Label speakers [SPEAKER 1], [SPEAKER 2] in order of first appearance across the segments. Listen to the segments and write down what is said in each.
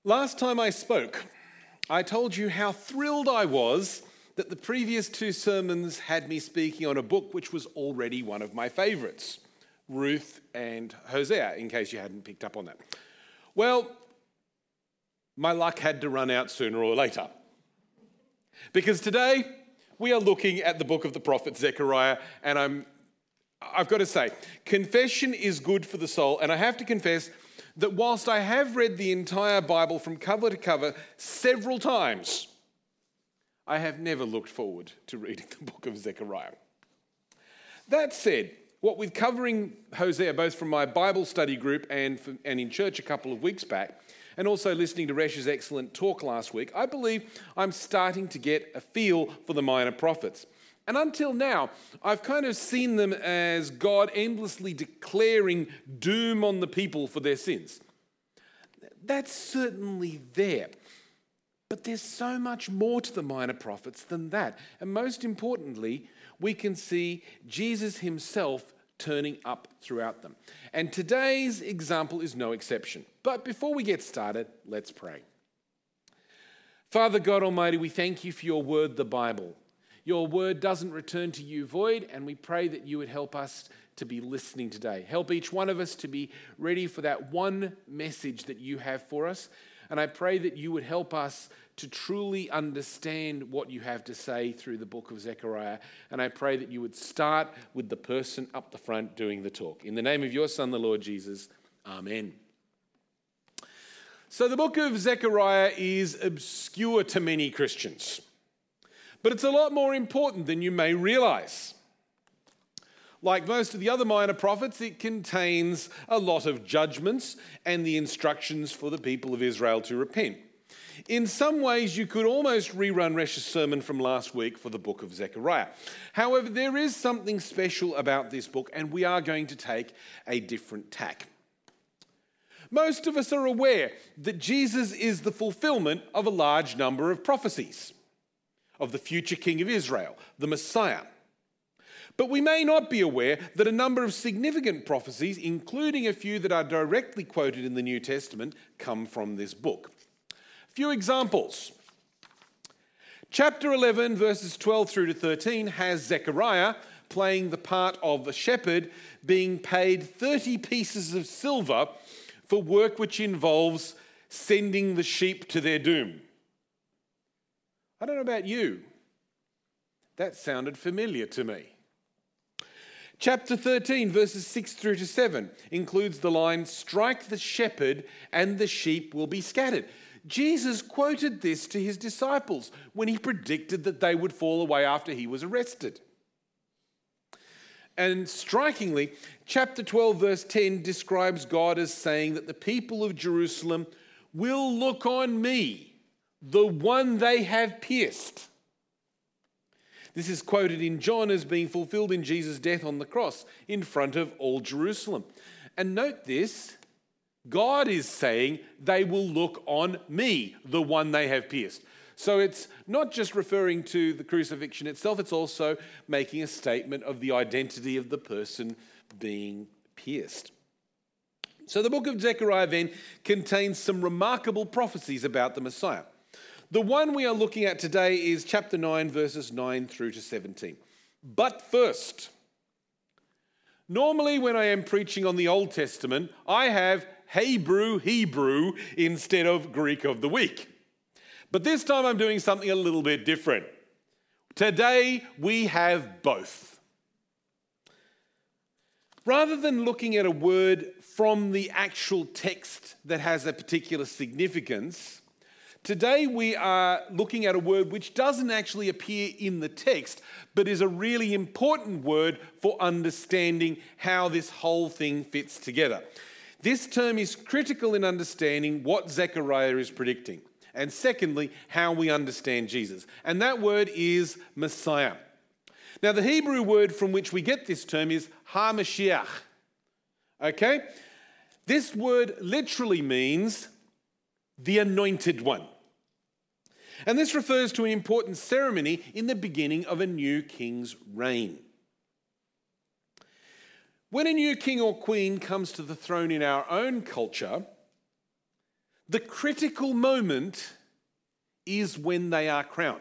[SPEAKER 1] Last time I spoke, I told you how thrilled I was that the previous two sermons had me speaking on a book which was already one of my favourites, Ruth and Hosea, in case you hadn't picked up on that. Well, my luck had to run out sooner or later. Because today we are looking at the book of the prophet Zechariah, and I've got to say, confession is good for the soul, and I have to confess that whilst I have read the entire Bible from cover to cover several times, I have never looked forward to reading the book of Zechariah. That said, what with covering Hosea both from my Bible study group and in church a couple of weeks back, and also listening to Resh's excellent talk last week, I believe I'm starting to get a feel for the minor prophets. And until now, I've kind of seen them as God endlessly declaring doom on the people for their sins. That's certainly there. But there's so much more to the minor prophets than that. And most importantly, we can see Jesus himself turning up throughout them. And today's example is no exception. But before we get started, let's pray. Father God Almighty, we thank you for your word, the Bible. Your word doesn't return to you void, and we pray that you would help us to be listening today. Help each one of us to be ready for that one message that you have for us. And I pray that you would help us to truly understand what you have to say through the book of Zechariah. And I pray that you would start with the person up the front doing the talk. In the name of your Son, the Lord Jesus, amen. So the book of Zechariah is obscure to many Christians. But it's a lot more important than you may realize. Like most of the other minor prophets, it contains a lot of judgments and the instructions for the people of Israel to repent. In some ways, you could almost rerun Resh's sermon from last week for the book of Zechariah. However, there is something special about this book, and we are going to take a different tack. Most of us are aware that Jesus is the fulfillment of a large number of prophecies of the future king of Israel, the Messiah. But we may not be aware that a number of significant prophecies, including a few that are directly quoted in the New Testament, come from this book. A few examples. Chapter 11, verses 12 through to 13, has Zechariah playing the part of a shepherd being paid 30 pieces of silver for work which involves sending the sheep to their doom. I don't know about you. That sounded familiar to me. Chapter 13, verses 6 through to 7, includes the line, "Strike the shepherd and the sheep will be scattered." Jesus quoted this to his disciples when he predicted that they would fall away after he was arrested. And strikingly, chapter 12, verse 10 describes God as saying that the people of Jerusalem will look on me, the one they have pierced. This is quoted in John as being fulfilled in Jesus' death on the cross in front of all Jerusalem. And note this, God is saying they will look on me, the one they have pierced. So it's not just referring to the crucifixion itself, it's also making a statement of the identity of the person being pierced. So the book of Zechariah then contains some remarkable prophecies about the Messiah. The one we are looking at today is chapter 9, verses 9 through to 17. But first, normally when I am preaching on the Old Testament, I have Hebrew instead of Greek of the week. But this time I'm doing something a little bit different. Today we have both. Rather than looking at a word from the actual text that has a particular significance, today we are looking at a word which doesn't actually appear in the text, but is a really important word for understanding how this whole thing fits together. This term is critical in understanding what Zechariah is predicting, and secondly, how we understand Jesus. And that word is Messiah. Now, the Hebrew word from which we get this term is HaMashiach. Okay? This word literally means the anointed one. And this refers to an important ceremony in the beginning of a new king's reign. When a new king or queen comes to the throne in our own culture, The critical moment is when they are crowned.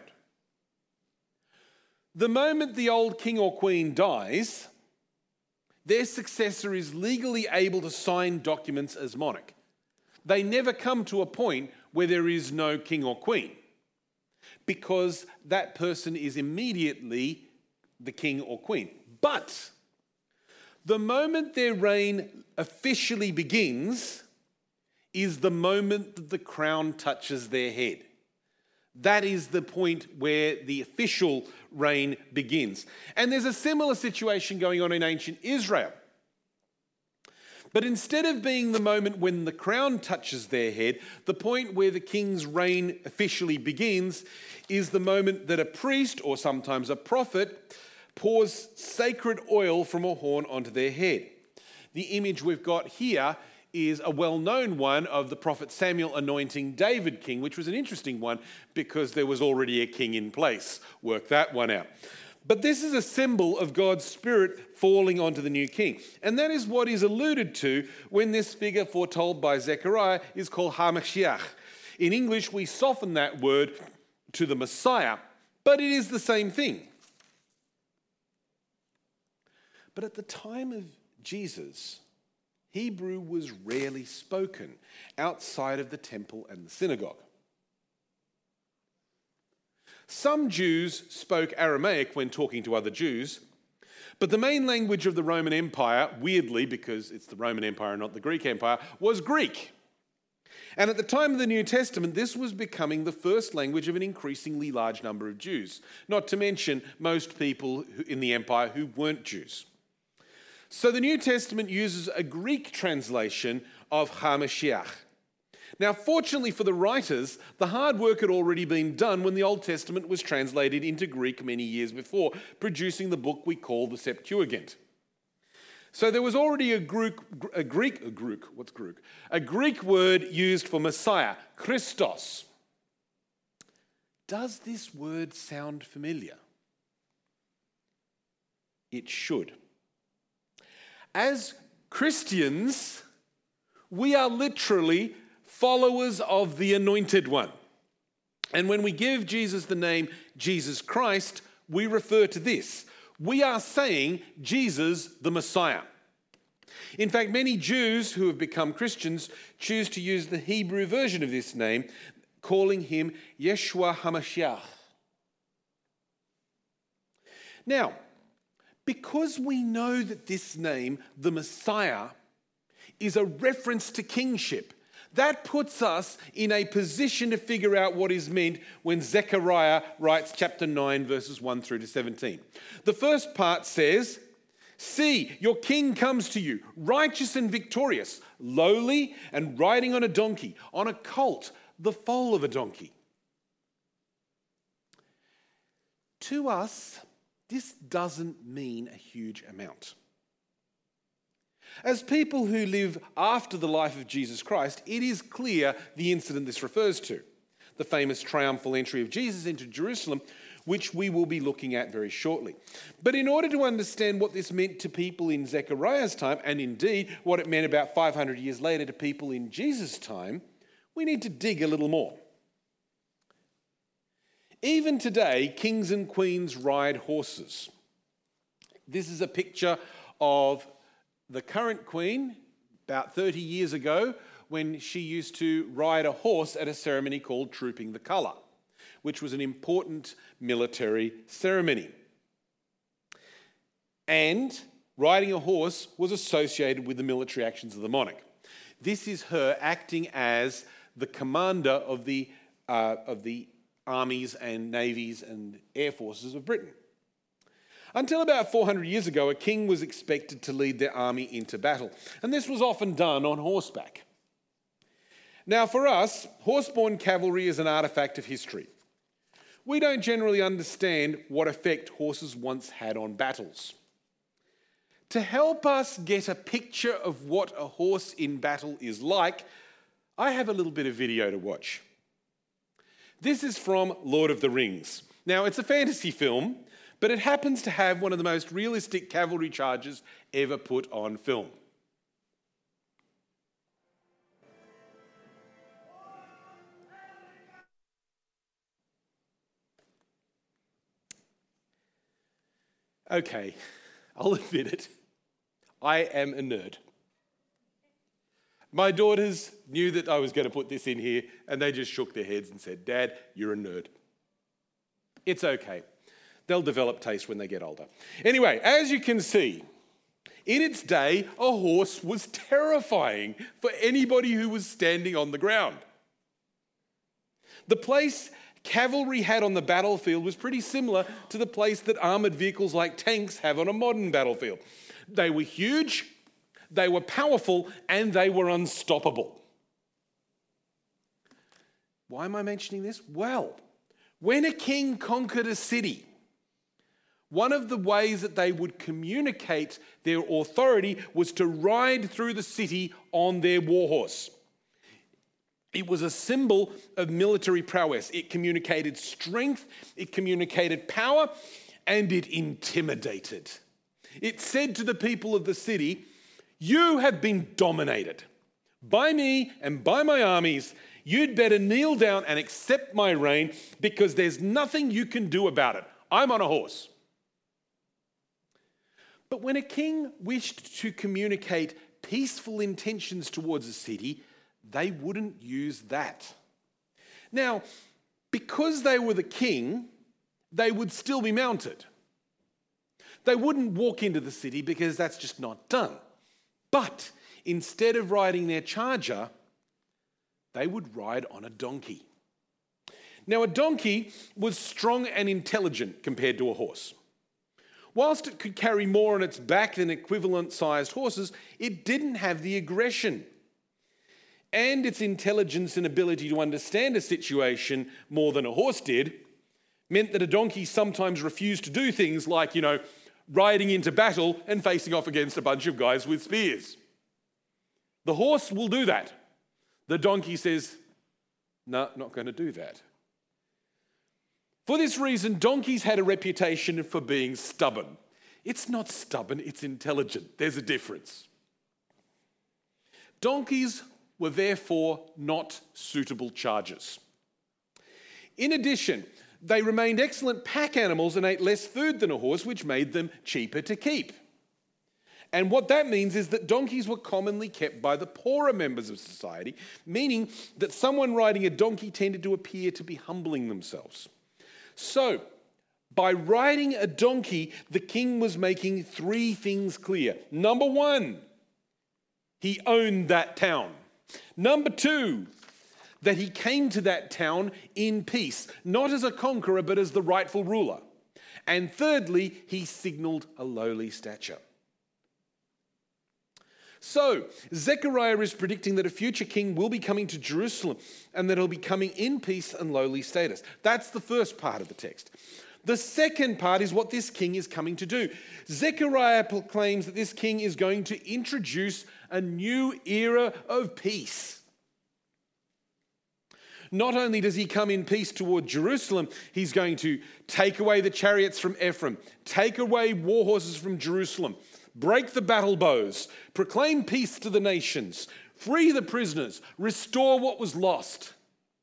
[SPEAKER 1] The moment the old king or queen dies, their successor is legally able to sign documents as monarch. They never come to a point where there is no king or queen, because that person is immediately the king or queen. But the moment their reign officially begins is the moment that the crown touches their head. That is the point where the official reign begins. And there's a similar situation going on in ancient Israel. But instead of being the moment when the crown touches their head, the point where the king's reign officially begins is the moment that a priest, or sometimes a prophet, pours sacred oil from a horn onto their head. The image we've got here is a well-known one of the prophet Samuel anointing David king, which was an interesting one because there was already a king in place. Work that one out. But this is a symbol of God's Spirit falling onto the new king. And that is what is alluded to when this figure foretold by Zechariah is called HaMashiach. In English, we soften that word to the Messiah, but it is the same thing. But at the time of Jesus, Hebrew was rarely spoken outside of the temple and the synagogue. Some Jews spoke Aramaic when talking to other Jews, but the main language of the Roman Empire, weirdly, because it's the Roman Empire and not the Greek Empire, was Greek. And at the time of the New Testament, this was becoming the first language of an increasingly large number of Jews, not to mention most people in the empire who weren't Jews. So the New Testament uses a Greek translation of HaMashiach. Now, fortunately for the writers, the hard work had already been done when the Old Testament was translated into Greek many years before, producing the book we call the Septuagint. So there was already a Greek word used for Messiah, Christos. Does this word sound familiar? It should. As Christians, we are literally followers of the Anointed One. And when we give Jesus the name Jesus Christ, we refer to this. We are saying Jesus the Messiah. In fact, many Jews who have become Christians choose to use the Hebrew version of this name, calling him Yeshua HaMashiach. Now, because we know that this name, the Messiah, is a reference to kingship, that puts us in a position to figure out what is meant when Zechariah writes chapter 9, verses 1 through to 17. The first part says, "See, your king comes to you, righteous and victorious, lowly and riding on a donkey, on a colt, the foal of a donkey." To us, this doesn't mean a huge amount. As people who live after the life of Jesus Christ, it is clear the incident this refers to, the famous triumphal entry of Jesus into Jerusalem, which we will be looking at very shortly. But in order to understand what this meant to people in Zechariah's time, and indeed what it meant about 500 years later to people in Jesus' time, we need to dig a little more. Even today, kings and queens ride horses. This is a picture of the current queen about 30 years ago when she used to ride a horse at a ceremony called Trooping the Colour, which was an important military ceremony. And riding a horse was associated with the military actions of the monarch. This is her acting as the commander of the armies and navies and air forces of Britain. Until about 400 years ago, a king was expected to lead their army into battle, and this was often done on horseback. Now, for us, horse-borne cavalry is an artifact of history. We don't generally understand what effect horses once had on battles. To help us get a picture of what a horse in battle is like, I have a little bit of video to watch. This is from Lord of the Rings. Now, it's a fantasy film, but it happens to have one of the most realistic cavalry charges ever put on film. Okay, I'll admit it. I am a nerd. My daughters knew that I was going to put this in here, and they just shook their heads and said, "Dad, you're a nerd." It's okay. They'll develop taste when they get older. Anyway, as you can see, in its day, a horse was terrifying for anybody who was standing on the ground. The place cavalry had on the battlefield was pretty similar to the place that armoured vehicles like tanks have on a modern battlefield. They were huge, they were powerful, and they were unstoppable. Why am I mentioning this? Well, when a king conquered a city, one of the ways that they would communicate their authority was to ride through the city on their warhorse. It was a symbol of military prowess. It communicated strength, it communicated power, and it intimidated. It said to the people of the city, "You have been dominated by me and by my armies. You'd better kneel down and accept my reign because there's nothing you can do about it. I'm on a horse." But when a king wished to communicate peaceful intentions towards a city, they wouldn't use that. Now, because they were the king, they would still be mounted. They wouldn't walk into the city because that's just not done. But instead of riding their charger, they would ride on a donkey. Now, a donkey was strong and intelligent compared to a horse. Whilst it could carry more on its back than equivalent-sized horses, it didn't have the aggression. And its intelligence and ability to understand a situation more than a horse did meant that a donkey sometimes refused to do things like, riding into battle and facing off against a bunch of guys with spears. The horse will do that. The donkey says, "No, not going to do that." For this reason, donkeys had a reputation for being stubborn. It's not stubborn, it's intelligent. There's a difference. Donkeys were therefore not suitable chargers. In addition, they remained excellent pack animals and ate less food than a horse, which made them cheaper to keep. And what that means is that donkeys were commonly kept by the poorer members of society, meaning that someone riding a donkey tended to appear to be humbling themselves. So, by riding a donkey, the king was making three things clear. Number one, he owned that town. Number two, that he came to that town in peace, not as a conqueror, but as the rightful ruler. And thirdly, he signaled a lowly stature. So, Zechariah is predicting that a future king will be coming to Jerusalem and that he'll be coming in peace and lowly status. That's the first part of the text. The second part is what this king is coming to do. Zechariah proclaims that this king is going to introduce a new era of peace. Not only does he come in peace toward Jerusalem, he's going to take away the chariots from Ephraim, take away war horses from Jerusalem, break the battle bows, proclaim peace to the nations, free the prisoners, restore what was lost.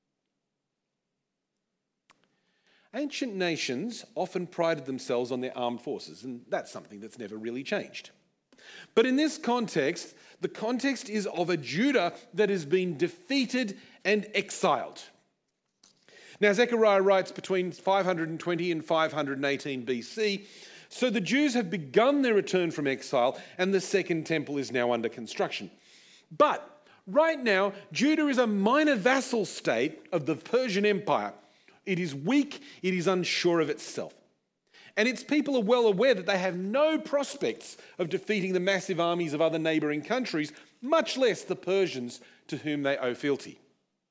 [SPEAKER 1] Ancient nations often prided themselves on their armed forces, and that's something that's never really changed. But in this context, the context is of a Judah that has been defeated and exiled. Now, Zechariah writes between 520 and 518 BC, so the Jews have begun their return from exile, and the second temple is now under construction. But right now, Judah is a minor vassal state of the Persian Empire. It is weak, it is unsure of itself. And its people are well aware that they have no prospects of defeating the massive armies of other neighbouring countries, much less the Persians to whom they owe fealty.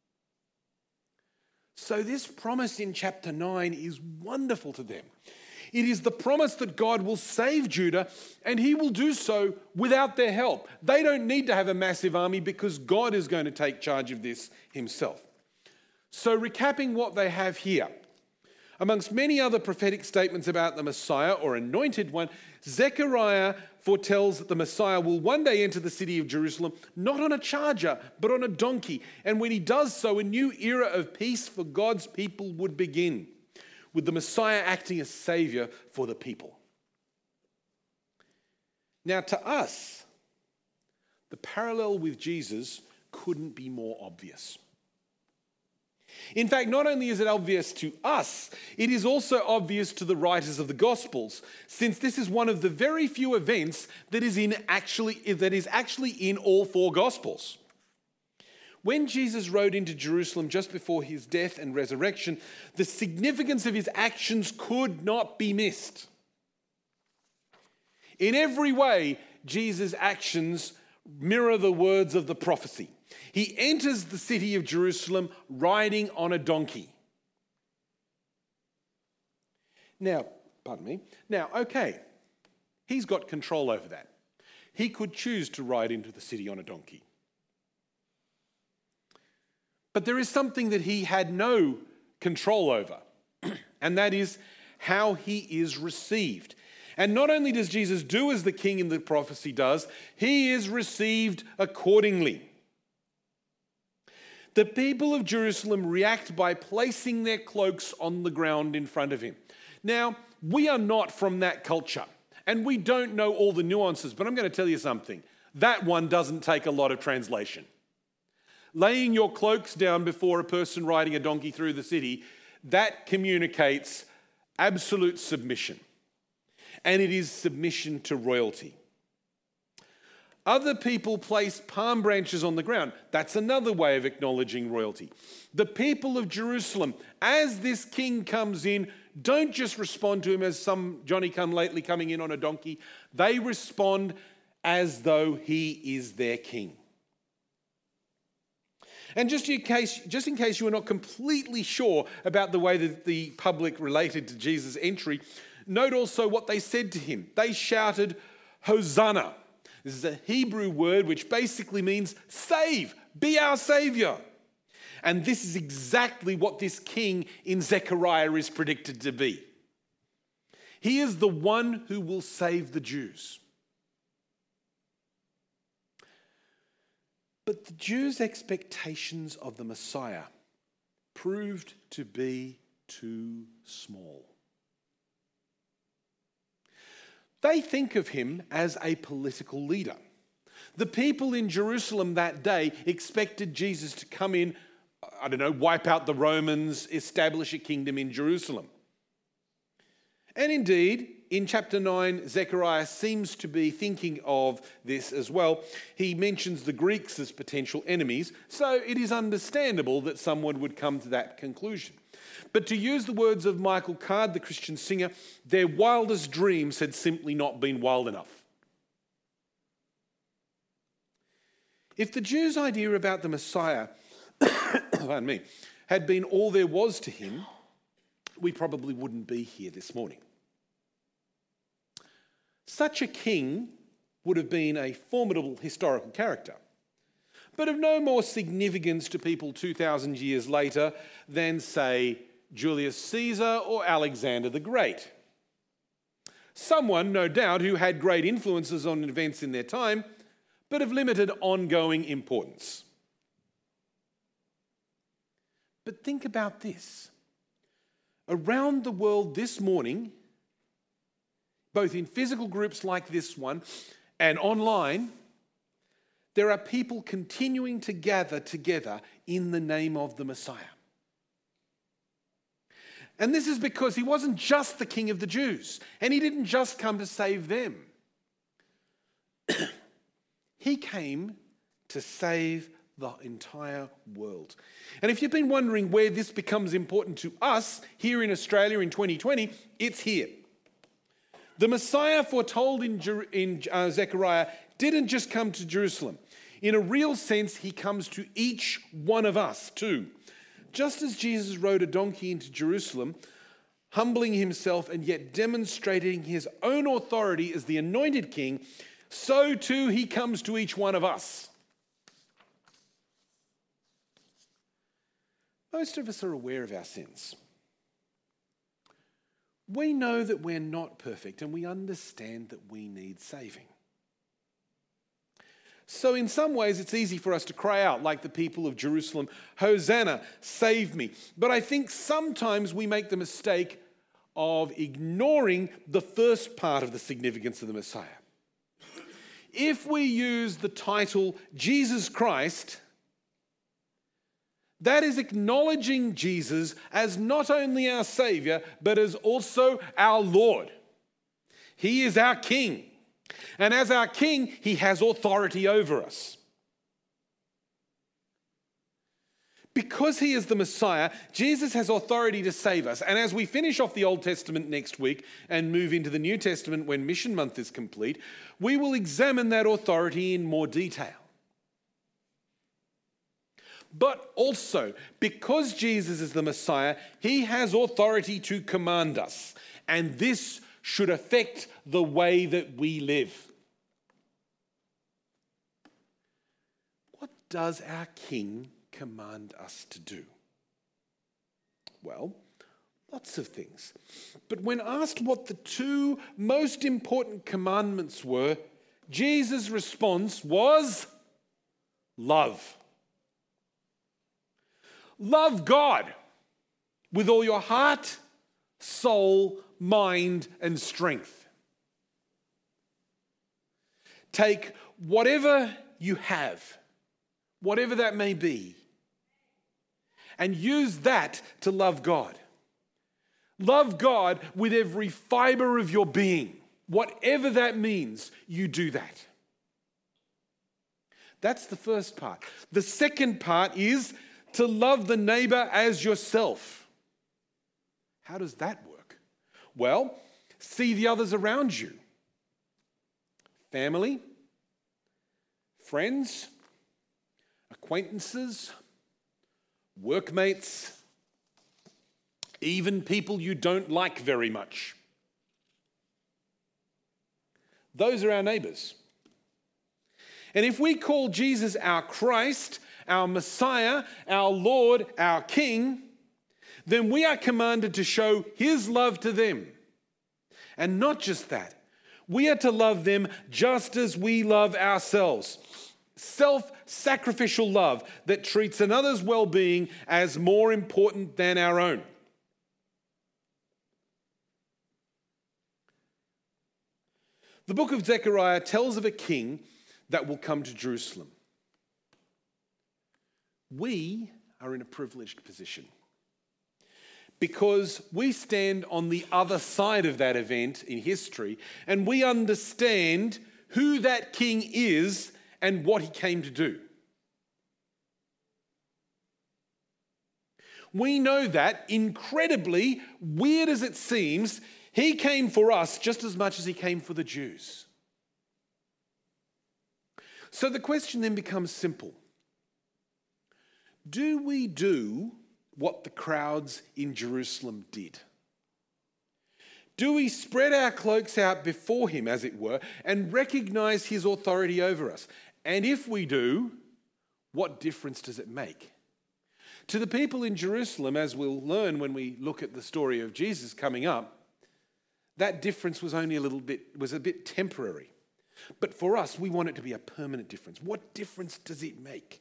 [SPEAKER 1] So this promise in chapter 9 is wonderful to them. It is the promise that God will save Judah, and he will do so without their help. They don't need to have a massive army because God is going to take charge of this himself. So recapping what they have here, amongst many other prophetic statements about the Messiah or anointed one, Zechariah foretells that the Messiah will one day enter the city of Jerusalem, not on a charger, but on a donkey. And when he does so, a new era of peace for God's people would begin, with the Messiah acting as saviour for the people. Now, to us, the parallel with Jesus couldn't be more obvious. In fact, not only is it obvious to us, it is also obvious to the writers of the Gospels, since this is one of the very few events that is actually in all four Gospels. When Jesus rode into Jerusalem just before his death and resurrection, the significance of his actions could not be missed. In every way, Jesus' actions mirror the words of the prophecy. He enters the city of Jerusalem riding on a donkey. Now, okay, he's got control over that. He could choose to ride into the city on a donkey. But there is something that he had no control over, and that is how he is received. And not only does Jesus do as the king in the prophecy does, he is received accordingly. The people of Jerusalem react by placing their cloaks on the ground in front of him. Now, we are not from that culture, and we don't know all the nuances, but I'm going to tell you something. That one doesn't take a lot of translation. Laying your cloaks down before a person riding a donkey through the city, that communicates absolute submission. And it is submission to royalty. Other people place palm branches on the ground. That's another way of acknowledging royalty. The people of Jerusalem, as this king comes in, don't just respond to him as some Johnny-come-lately coming in on a donkey. They respond as though he is their king. And just in case you are not completely sure about the way that the public related to Jesus' entry, note also what they said to him. They shouted, "Hosanna." This is a Hebrew word which basically means save, be our savior. And this is exactly what this king in Zechariah is predicted to be. He is the one who will save the Jews. But the Jews' expectations of the Messiah proved to be too small. They think of him as a political leader. The people in Jerusalem that day expected Jesus to come in, wipe out the Romans, establish a kingdom in Jerusalem. And indeed, in chapter 9, Zechariah seems to be thinking of this as well. He mentions the Greeks as potential enemies, so it is understandable that someone would come to that conclusion. But to use the words of Michael Card, the Christian singer, their wildest dreams had simply not been wild enough. If the Jews' idea about the Messiah had been all there was to him, we probably wouldn't be here this morning. Such a king would have been a formidable historical character, but of no more significance to people 2,000 years later than, say, Julius Caesar or Alexander the Great. Someone, no doubt, who had great influences on events in their time, but of limited ongoing importance. But think about this. Around the world this morning, both in physical groups like this one and online, there are people continuing to gather together in the name of the Messiah. And this is because he wasn't just the king of the Jews, and he didn't just come to save them. He came to save the entire world. And if you've been wondering where this becomes important to us here in Australia in 2020, it's here. The Messiah foretold in Zechariah didn't just come to Jerusalem. In a real sense, he comes to each one of us too. Just as Jesus rode a donkey into Jerusalem, humbling himself and yet demonstrating his own authority as the anointed king, so too he comes to each one of us. Most of us are aware of our sins. We know that we're not perfect, and we understand that we need saving. So in some ways, it's easy for us to cry out like the people of Jerusalem, "Hosanna, save me." But I think sometimes we make the mistake of ignoring the first part of the significance of the Messiah. if we use the title Jesus Christ, that is acknowledging Jesus as not only our Savior, but as also our Lord. He is our King. And as our King, He has authority over us. Because He is the Messiah, Jesus has authority to save us. And as we finish off the Old Testament next week and move into the New Testament when Mission Month is complete, we will examine that authority in more detail. But also, because Jesus is the Messiah, He has authority to command us. And this should affect the way that we live. What does our King command us to do? Well, lots of things. But when asked what the two most important commandments were, Jesus' response was love. Love God with all your heart, soul, mind, and strength. Take whatever you have, whatever that may be, and use that to love God. Love God with every fiber of your being. Whatever that means, you do that. That's the first part. The second part is to love the neighbor as yourself. How does that work? Well, see the others around you. Family, friends, acquaintances, workmates, even people you don't like very much. Those are our neighbors. And if we call Jesus our Christ, our Messiah, our Lord, our King, then we are commanded to show His love to them. And not just that, we are to love them just as we love ourselves. Self-sacrificial love that treats another's well-being as more important than our own. The book of Zechariah tells of a king that will come to Jerusalem. We are in a privileged position because we stand on the other side of that event in history and we understand who that king is and what he came to do. We know that, incredibly, weird as it seems, he came for us just as much as he came for the Jews. So the question then becomes simple. Do we do what the crowds in Jerusalem did? Do we spread our cloaks out before him, as it were, and recognize his authority over us? And if we do, what difference does it make? To the people in Jerusalem, as we'll learn when we look at the story of Jesus coming up, that difference was only a bit temporary. But for us, we want it to be a permanent difference. What difference does it make?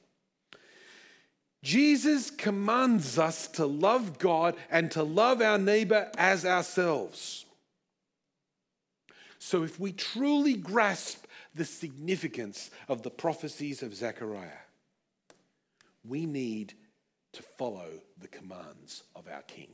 [SPEAKER 1] Jesus commands us to love God and to love our neighbor as ourselves. So if we truly grasp the significance of the prophecies of Zechariah, we need to follow the commands of our King.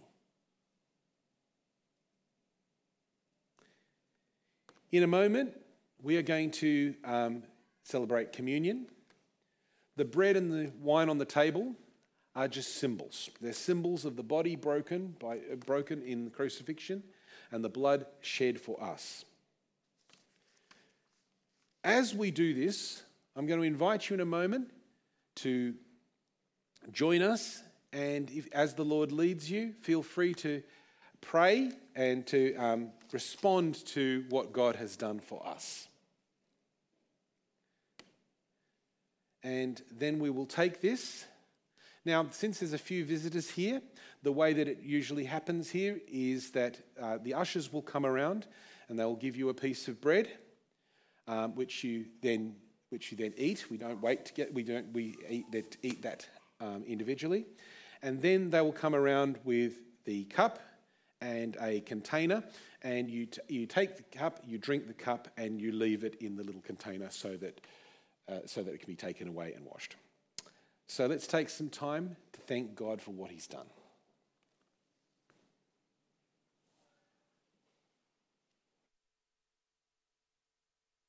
[SPEAKER 1] In a moment, we are going to celebrate communion. The bread and the wine on the table are just symbols. They're symbols of the body broken in the crucifixion and the blood shed for us. As we do this, I'm going to invite you in a moment to join us, and as the Lord leads you, feel free to pray and to respond to what God has done for us. And then we will take this. Now, since there's a few visitors here, the way that it usually happens here is that the ushers will come around and they will give you a piece of bread, which you then eat. We don't wait to get. We eat that individually, and then they will come around with the cup and a container, and you take the cup, you drink the cup, and you leave it in the little container so that it can be taken away and washed. So let's take some time to thank God for what he's done.